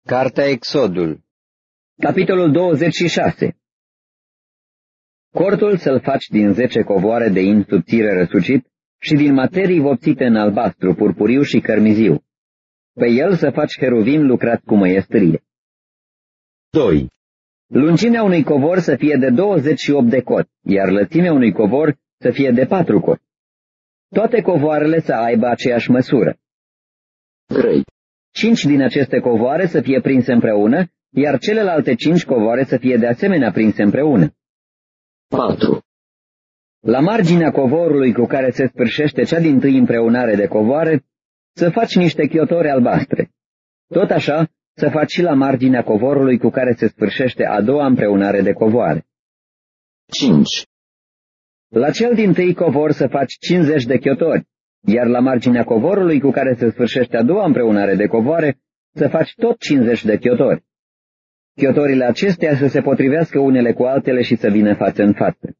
Cartea Exodul, Capitolul 26. Cortul să-l faci din 10 covoare de in subțire răsucit și din materii vopsite în albastru, purpuriu și cărmiziu. Pe el să faci heruvim lucrat cu măiestrie. 2. Lungimea unui covor să fie de 28 de cot, iar lățimea unui covor să fie de 4 cot. Toate covoarele să aibă aceeași măsură. 3. 5 din aceste covoare să fie prinse împreună, iar celelalte 5 covoare să fie de asemenea prinse împreună. 4. La marginea covorului cu care se sfârșește cea dintâi împreunare de covoare, să faci niște chiotori albastre. Tot așa, să faci și la marginea covorului cu care se sfârșește a doua împreunare de covoare. 5. La cel dintâi covor să faci 50 de chiotori, iar la marginea covorului cu care se sfârșește a doua împreunare de covoare, să faci tot 50 de chiotori. Chiotorile acestea să se potrivească unele cu altele și să vină față în față.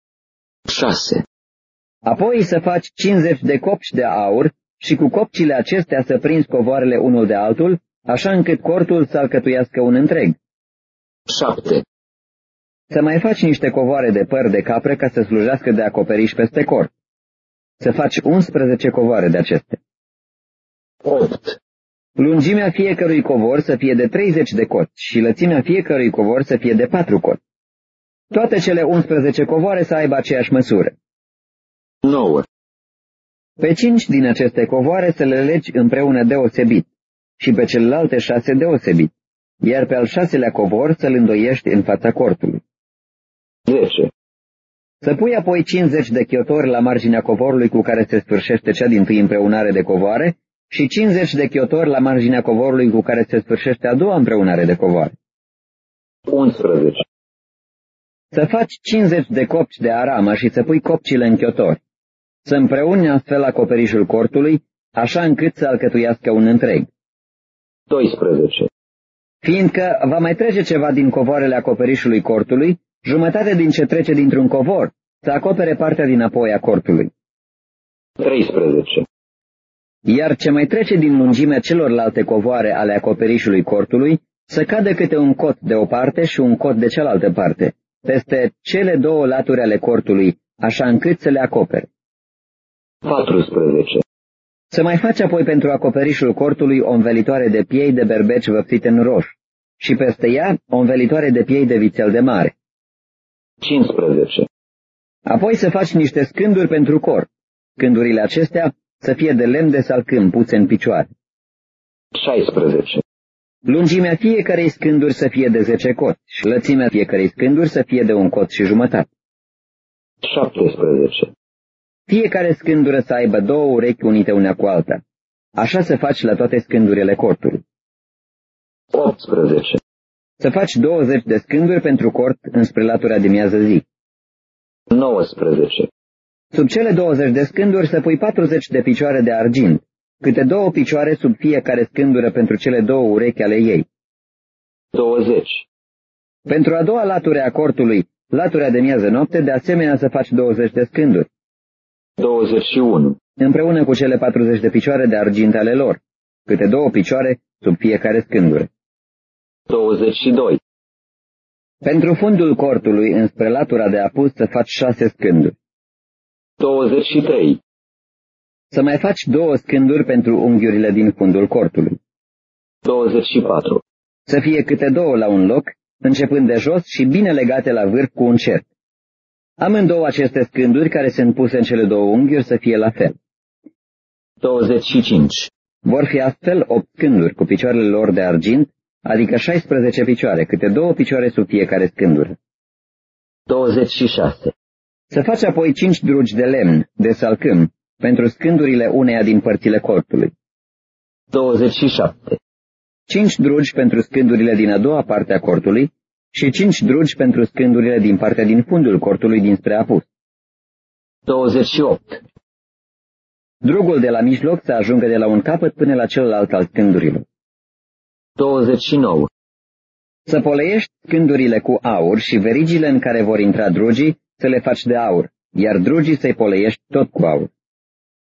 6. Apoi să faci 50 de copci de aur și cu copcile acestea să prinzi covoarele unul de altul, așa încât cortul să alcătuiască un întreg. 7. Să mai faci niște covoare de păr de capră ca să slujească de acoperiș peste cort. Să faci 11 covoare de acestea. 8. Lungimea fiecărui covor să fie de 30 de cot și lățimea fiecărui covor să fie de 4 cot. Toate cele 11 covoare să aibă aceeași măsură. 9. Pe 5 din aceste covoare să le legi împreună deosebit și pe celelalte 6 deosebit, iar pe al 6-lea covor să-l îndoiești în fața cortului. 10. Să pui apoi 50 de chiotori la marginea covorului cu care se sfârșește cea dintâi împreunare de covoare și 50 de chiotori la marginea covorului cu care se sfârșește a doua împreunare de covoare. 11. Să faci 50 de copci de aramă și să pui copcile în chiotori. Să împreuni astfel acoperișul cortului, așa încât să alcătuiască un întreg. 12. Fiindcă va mai trece ceva din covoarele acoperișului cortului, jumătate din ce trece dintr-un covor, să acopere partea dinapoi a cortului. 13. Iar ce mai trece din lungimea celorlalte covoare ale acoperișului cortului, să cadă câte un cot de o parte și un cot de cealaltă parte, peste cele două laturi ale cortului, așa încât să le acopere. 14. Să mai faci apoi pentru acoperișul cortului o învelitoare de piei de berbeci văpsite în roșu și peste ea o învelitoare de piei de vițel de mare. 15. Apoi să faci niște scânduri pentru cort. Scândurile acestea să fie de lemn de salcâm puse în picioare. 16. Lungimea fiecărei scânduri să fie de 10 cot și lățimea fiecărei scânduri să fie de 1 cot și jumătate. 17. Fiecare scândură să aibă 2 urechi unite una cu alta. Așa să faci la toate scândurile cortului. 18. Să faci 20 de scânduri pentru cort înspre latura de miază zi. 19. Sub cele 20 de scânduri să pui 40 de picioare de argint, câte 2 picioare sub fiecare scândură pentru cele 2 urechi ale ei. 20. Pentru a doua latură a cortului, latura de miază noapte, de asemenea să faci 20 de scânduri. 21. Împreună cu cele 40 de picioare de argint ale lor, câte 2 picioare sub fiecare scândură. 22. Pentru fundul cortului, înspre latura de apus, să faci 6 scânduri. 23. Să mai faci 2 scânduri pentru unghiurile din fundul cortului. 24. Să fie câte 2 la un loc, începând de jos și bine legate la vârf cu un cert. Amândouă aceste scânduri care sunt puse în cele 2 unghiuri să fie la fel. 25. Vor fi astfel 8 scânduri cu picioarele lor de argint, adică 16 picioare, câte 2 picioare sub fiecare scândură. 26. Să faci apoi 5 drugi de lemn, de salcâm, pentru scândurile uneia din părțile cortului. 27. 5 drugi pentru scândurile din a doua parte a cortului și 5 drugi pentru scândurile din partea din fundul cortului dinspre apus. 28. Drugul de la mijloc să ajungă de la un capăt până la celălalt al scândurilor. 29. Să poleiești scândurile cu aur și verigile în care vor intra drugii să le faci de aur, iar drugii să-i poleiești tot cu aur.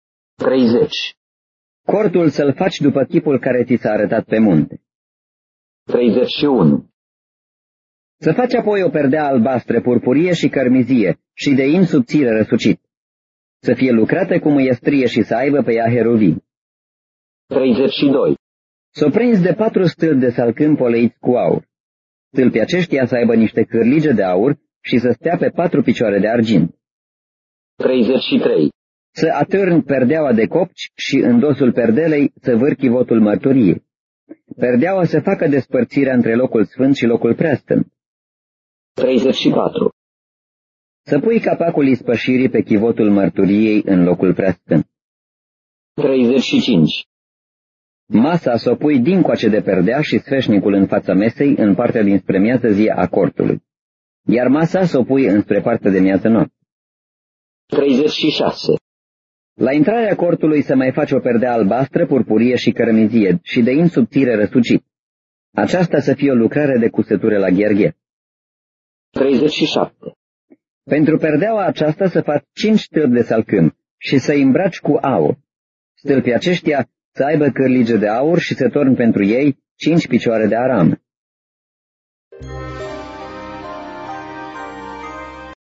30. Cortul să-l faci după chipul care ți s-a arătat pe munte. 31. Să faci apoi o perdea albastră, purpurie și cărmizie și de in subțire răsucit. Să fie lucrată cu măiestrie și să aibă pe ea heruvim. 32. S-o prinzi de 4 stâlpi de salcâm poleiți cu aur. Stâlpii aceștia să aibă niște cârlige de aur și să stea pe 4 picioare de argint. 33. Să atârni perdeaua de copci și în dosul perdelei să vârchi votul mărturiei. Perdeaua să facă despărțirea între locul sfânt și locul preasfânt. 34. Să pui capacul ispășirii pe chivotul mărturiei în locul preasfânt. 35. Masa să o pui dincoace de perdea și sfeșnicul în fața mesei în partea dinspre miază zi a cortului, iar masa să o pui înspre partea de miază noapte. 36. La intrarea cortului să mai faci o perdea albastră, purpurie și cărămizie și de in subțire răsucit. Aceasta să fie o lucrare de cusătură la gherghet. 37. Pentru perdeaua aceasta să faci 5 stâlpi de salcâm și să-i îmbraci cu aur. Stâlpii aceștia să aibă cârlige de aur și să torni pentru ei 5 picioare de aram.